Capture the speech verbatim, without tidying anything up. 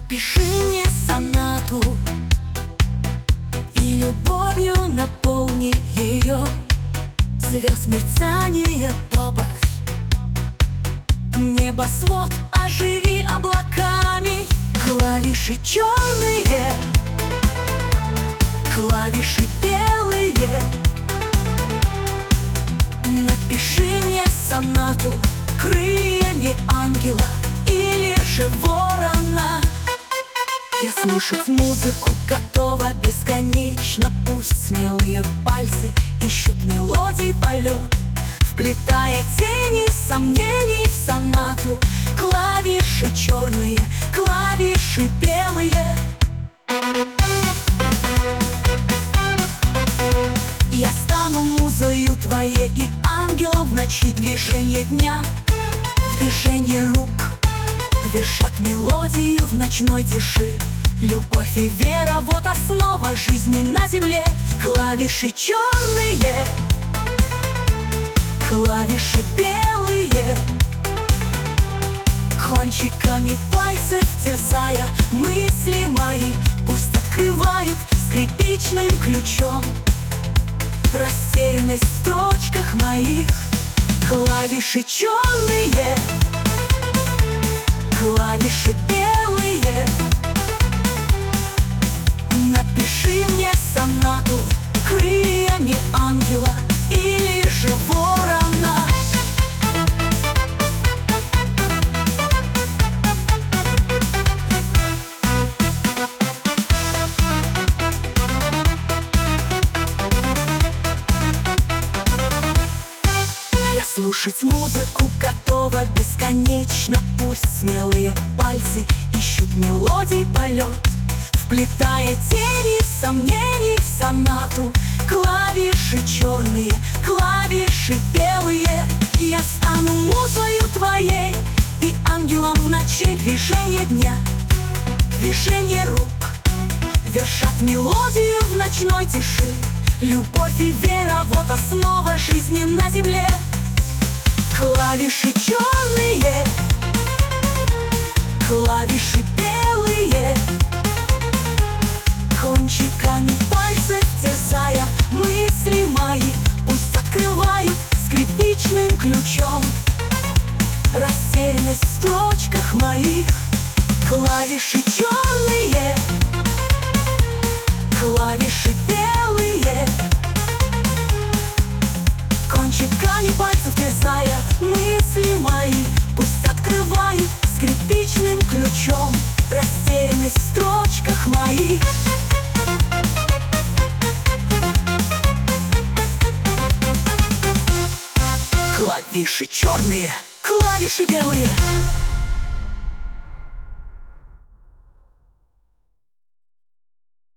Напиши мне сонату и любовью наполни ее. Звезд мерцание побок, небосвод оживи облаками. Клавиши черные, клавиши белые. Напиши мне сонату крыльями ангела или же ворона. Я слушать музыку готова бесконечно. Пусть смелые пальцы ищут мелодий полет, вплетая тени сомнений в сонату. Клавиши черные, клавиши белые. Я стану музою твоей и ангелом в ночи. Движение дня, движение рук вершат мелодию в ночной тиши. Любовь и вера — вот основа жизни на земле. Клавиши черные, клавиши белые. Кончиками пальцев терзая мысли мои, пусть открывают скрипичным ключом растерянность в строчках моих. Клавиши черные, клавиши белые. Напиши мне сонату крыльями ангела или же ворона. Я слушать музыку готова бесконечно. Пусть смелые пальцы ищут мелодий полет, вплетая тени сомнений в сонату. Клавиши черные, клавиши белые. Я стану музою твоей и ангелом в ночи. Движение дня, движение рук вершат мелодию в ночной тиши. Любовь и вера — вот основа жизни на земле. Клавиши черные, клавиши белые. Кончиками пальцев терзая мысли мои, пусть открывают скрипичным ключом растерянность в строчках моих. Клавиши черные, клавиши белые. Кончиками пальцев терзая мысли мои, пусть открывают скрипичным ключом растерянность в строчках моих. Клавиши черные, клавиши белые.